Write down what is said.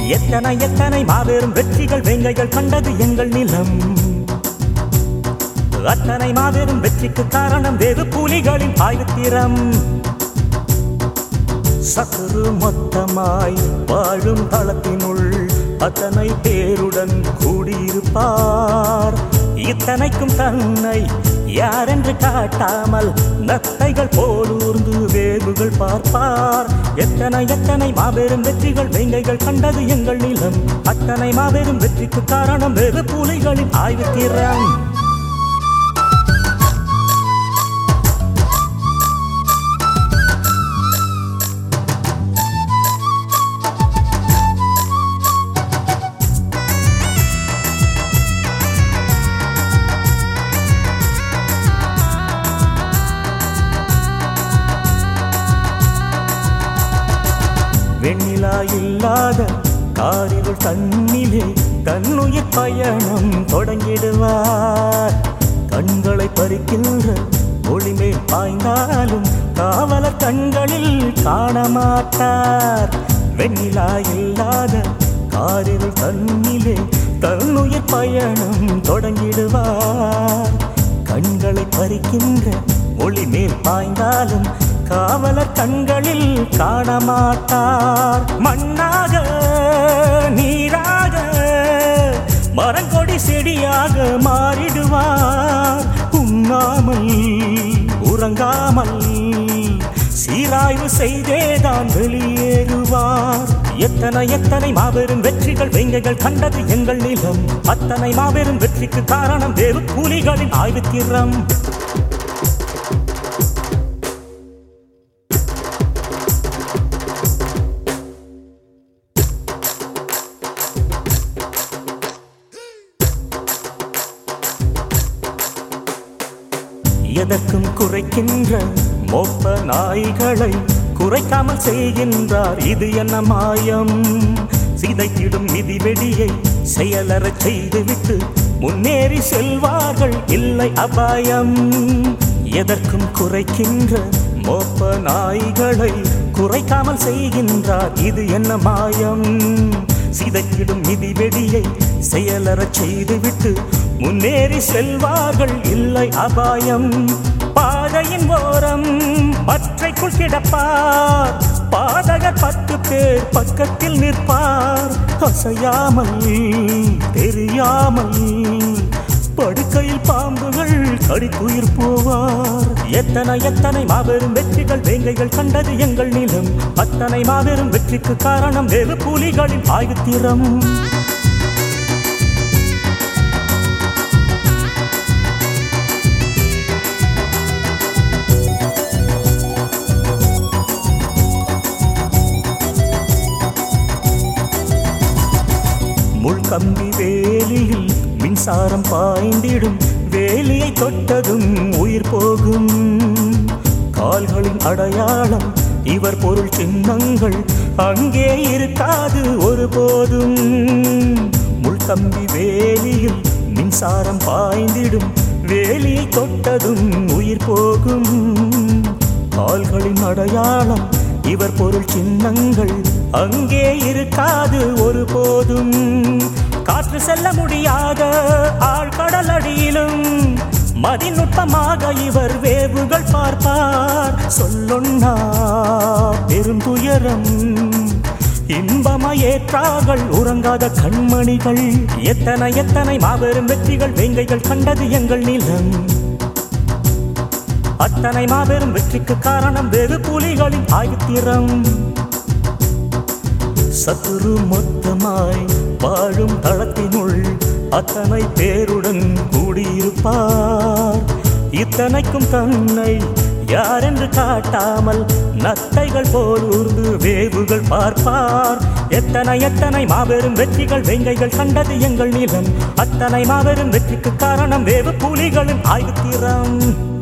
எத்தனை எத்தனை மாபெரும் வெற்றிகள் வேங்கைகள் கண்டது எங்கள் நிலம். அத்தனை மாபெரும் வெற்றிக்கு காரணம் வேறு புலிகளின் ஆயுத்திரம். சத்துரு மொத்தமாய் வாழும் தளத்தினுள் அத்தனை பேருடன் கூடியிருப்பார். இத்தனைக்கும் தன்னை யாரென்று காட்டாமல் நத்தைகள் போலூர்ந்து வேவுகள் பார்ப்பார். எத்தனை எத்தனை மாபெரும் வெற்றிகள் வேங்கைகள் கண்டது எங்கள் நிலம். அத்தனை மாபெரும் வெற்றிக்கு காரணம் வேறு புலிகளின் ஆய்வுத்திறம். வெண்ணிலா இல்லாத காரிருள் தன்னிலே தன்னுயிர் பயணம் தொடங்கிடுவார். கண்களை பறிக்கின்ற ஒளிமேல் பாய்ந்தாலும் காவலர் கண்களில் காணமாட்டார். வெண்ணிலா இல்லாத காரிருள் தன்னிலே தன்னுயிர் பயணம் தொடங்கிடுவார். கண்களை பறிக்கின்ற ஒளிமேல் பாய்ந்தாலும் காவலர் கண்களில் காணமாட்டார். மண்ணாக நீராக மரங்கொடி செடியாக மாறிடுவார். உண்ணாமல் உறங்காமல் சீராய்வு செய்தேதான் வெளியேறுவார். எத்தனை எத்தனை மாபெரும் வெற்றிகள் வேங்கைகள் கண்டது எங்கள் நிலம். அத்தனை மாபெரும் வெற்றிக்கு காரணம் வேறு புலிகளின் ஆய்வுத்திறம். எதற்கும் குறைக்கின்ற மோப்ப நாய்களை குறைக்காமல் செய்கின்றார். இது என்ன மாயம்? சிதைத்திடும் மிதிவெடியை செயலறச் செய்துவிட்டு முன்னேறி செல்வார்கள், இல்லை அபாயம். எதற்கும் குறைக்கின்ற மோப்ப நாய்களை குறைக்காமல் செய்கின்றார். இது என்ன மாயம்? சிதைத்திடும் மிதிவெடியை செயலறச் செய்துவிட்டு முன்னேறி செல்வார்கள், இல்லை அபாயம். பாதையின் ஓரம் பற்றைக்குள் கிடப்பார். பாதகர் 10 பேர் பக்கத்தில் நிற்பார். அசையாமல் தெரியாமல் படுக்கையில் பாம்புகள் கடித்துயிர் போவார். எத்தனை எத்தனை மாபெரும் வெற்றிகள் வேங்கைகள் கண்டது எங்கள் நிலம். அத்தனை மாபெரும் வெற்றிக்கு காரணம் வேறு புலிகளின் ஆயுத்திரம். முள்கம்பி வேலியில் மின்சாரம் பாய்ந்திடும். வேலியை தொட்டதும் உயிர் போகும். கால்களின் அடையாளம் இவர் பொருள் சின்னங்கள் அங்கே இருக்காது ஒருபோதும். முள்கம்பி வேலியில் மின்சாரம் பாய்ந்திடும். வேலியை தொட்டதும் உயிர் போகும். கால்களின் அடையாளம் இவர் பொருள் சின்னங்கள் அங்கே இருக்காது ஒருபோதும். காற்று செல்ல முடியாத ஆழ்கடல் அடியிலும் மதிநுட்பமாக இவர் வேவுகள் பார்ப்பார். சொல்லொன்னா பெருந்துயரம் இன்பமயேற்றார்கள் உறங்காத கண்மணிகள். எத்தனை எத்தனை மாபெரும் வெற்றிகள் வேங்கைகள் கண்டது எங்கள் நிலம். அத்தனை மாபெரும் வெற்றிக்கு காரணம் வேறு புலிகளின் ஆயுத்திரம். சத்துரு மொத்தமாய் வாழும் தளத்தினுள் அத்தனை பேருடன் கூடியிருப்பார். இத்தனைக்கும் தன்னை யாரென்று காட்டாமல் நத்தைகள் போலூர்ந்து வேவுகள் பார்ப்பார். எத்தனை எத்தனை மாபெரும் வெற்றிகள் வேங்கைகள் கண்டது எங்கள் நிலம். அத்தனை மாபெரும் வெற்றிக்கு காரணம் வேறு புலிகளின் ஆயுத்திரம்.